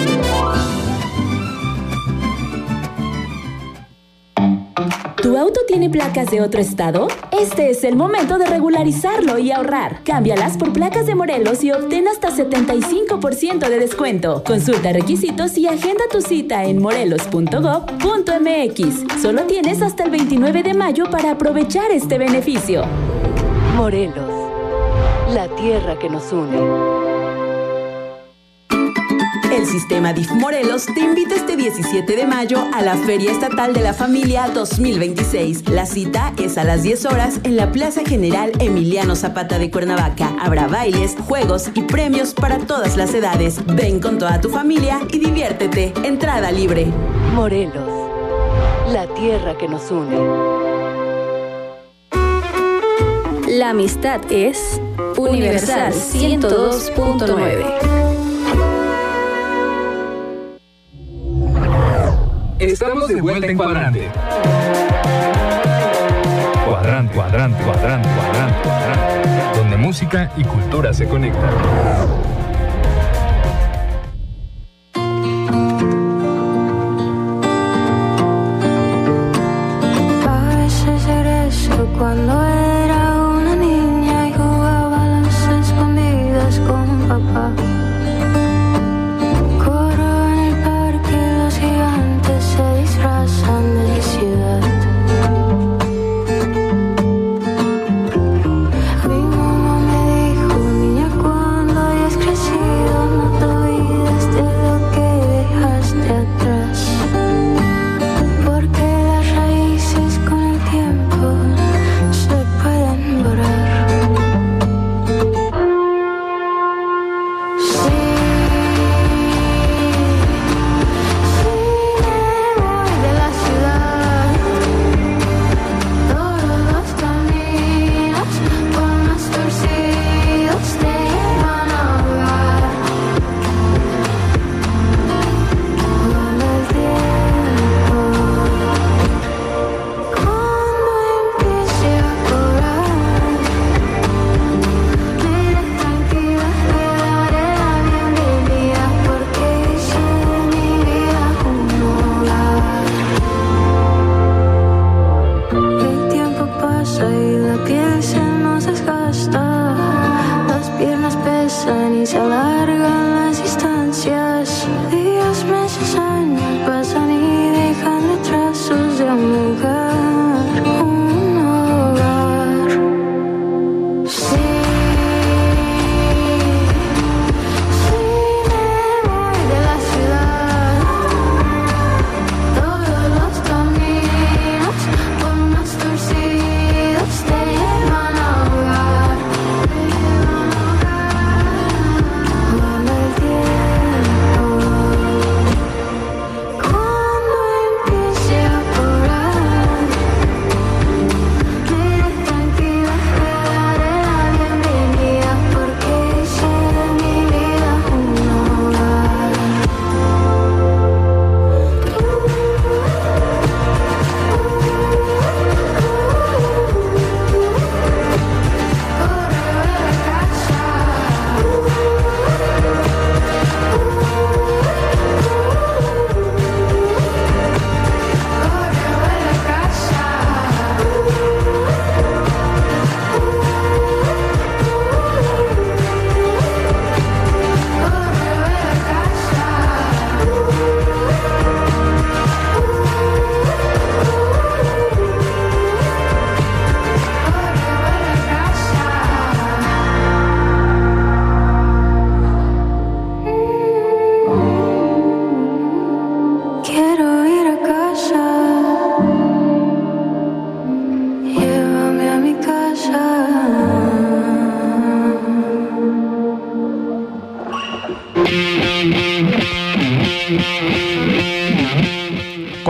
¿Tu auto tiene placas de otro estado? Este es el momento de regularizarlo y ahorrar. Cámbialas por placas de Morelos y obtén hasta 75% de descuento. Consulta requisitos y agenda tu cita en morelos.gov.mx. Solo tienes hasta el 29 de mayo para aprovechar este beneficio. Morelos, la tierra que nos une. El Sistema DIF Morelos te invita este 17 de mayo a la Feria Estatal de la Familia 2026. La cita es a las 10 horas en la Plaza General Emiliano Zapata de Cuernavaca. Habrá bailes, juegos y premios para todas las edades. Ven con toda tu familia y diviértete. Entrada libre. Morelos, la tierra que nos une. La amistad es Universal 102.9. Estamos de vuelta en Cuadrante. Cuadrante, cuadrante, cuadrante, cuadrante, cuadrante. Donde música y cultura se conectan. A veces eres tú cuando era una niña y jugaba a las escondidas con papá. Se disfrazan de ciudad. Mi mamá me dijo, niña, cuando hayas crecido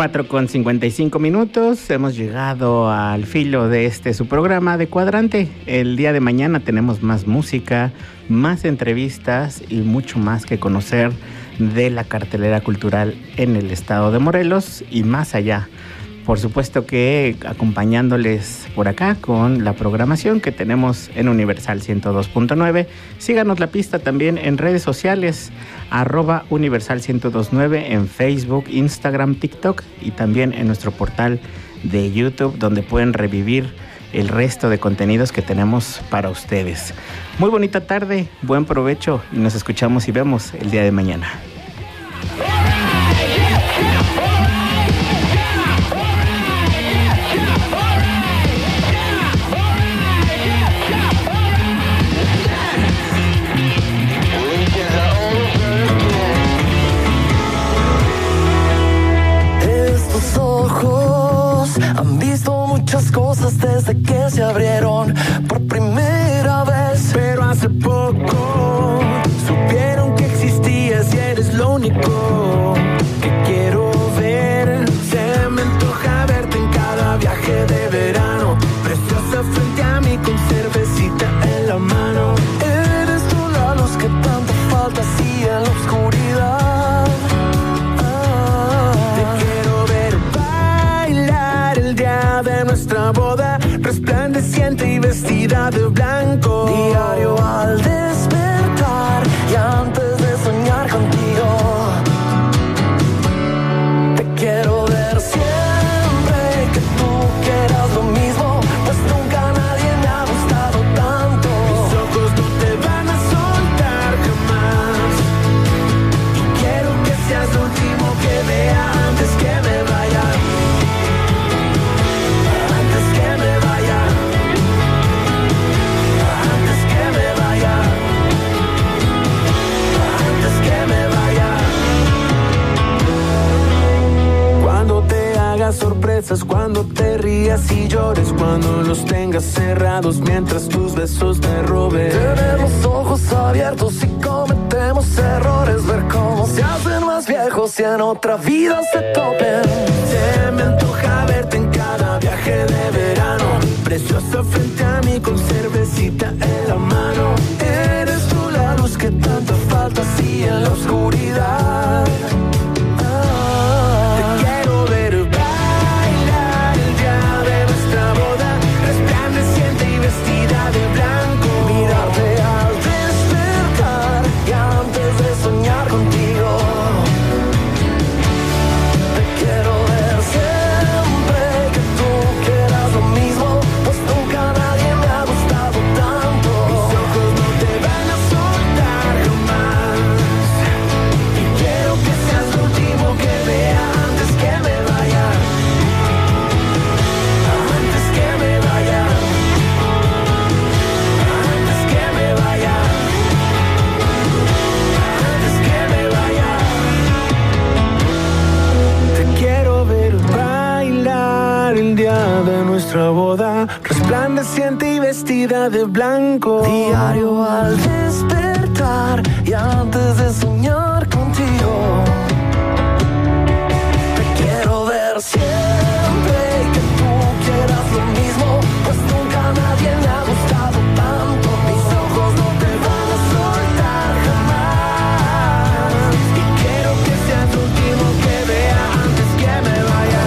4:55. Hemos llegado al filo de su programa de Cuadrante. El día de mañana tenemos más música, más entrevistas y mucho más que conocer de la cartelera cultural en el estado de Morelos y más allá. Por supuesto que acompañándoles por acá con la programación que tenemos en Universal 102.9. Síganos la pista también en redes sociales, @Universal 102.9 en Facebook, Instagram, TikTok y también en nuestro portal de YouTube, donde pueden revivir el resto de contenidos que tenemos para ustedes. Muy bonita tarde, buen provecho y nos escuchamos y vemos el día de mañana. Han visto muchas cosas desde que se abrieron por primera vez, pero hace poco supieron que existías y eres lo único que quiero ver. Se me antoja verte en cada viaje de verano, preciosa frente a mí con cervecita en la mano. Eres tú la luz que tanto falta así en la oscuridad. De nuestra boda, resplandeciente y vestida de blanco. Diario al despertar y antes de soñar contigo, te quiero ver siempre que tú quieras lo mismo, pues nunca nadie me ha gustado tanto. Mis ojos no te van a soltar jamás y quiero que seas lo último que vea antes que me vaya. Sorpresas cuando te rías y llores, cuando los tengas cerrados mientras tus besos me roben. Tener los ojos abiertos y cometemos errores, ver cómo se hacen más viejos y en otra vida se topen. Se me antoja verte en cada viaje de verano, preciosa frente a mí con cervecita en la mano. Eres tú la luz que tanto falta así en la oscuridad. Nuestra boda, resplandeciente y vestida de blanco. Diario al despertar y antes de soñar contigo, te quiero ver siempre que tú quieras lo mismo, pues nunca nadie me ha gustado tanto. Mis ojos no te van a soltar jamás y quiero que seas lo último que vea antes que me vaya.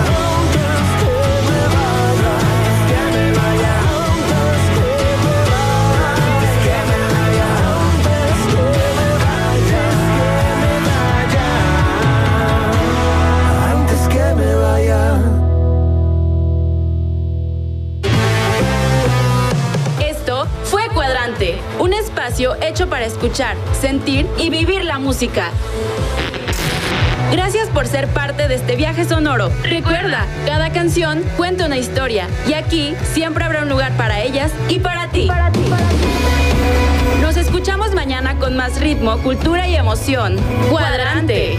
Un espacio hecho para escuchar, sentir y vivir la música. Gracias por ser parte de este viaje sonoro. Recuerda, cada canción cuenta una historia y aquí siempre habrá un lugar para ellas y para ti. Nos escuchamos mañana con más ritmo, cultura y emoción. Cuadrante.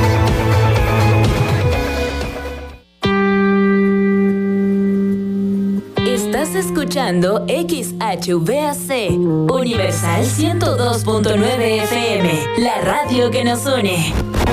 Estás escuchando XHVAC, Universal 102.9 FM, la radio que nos une.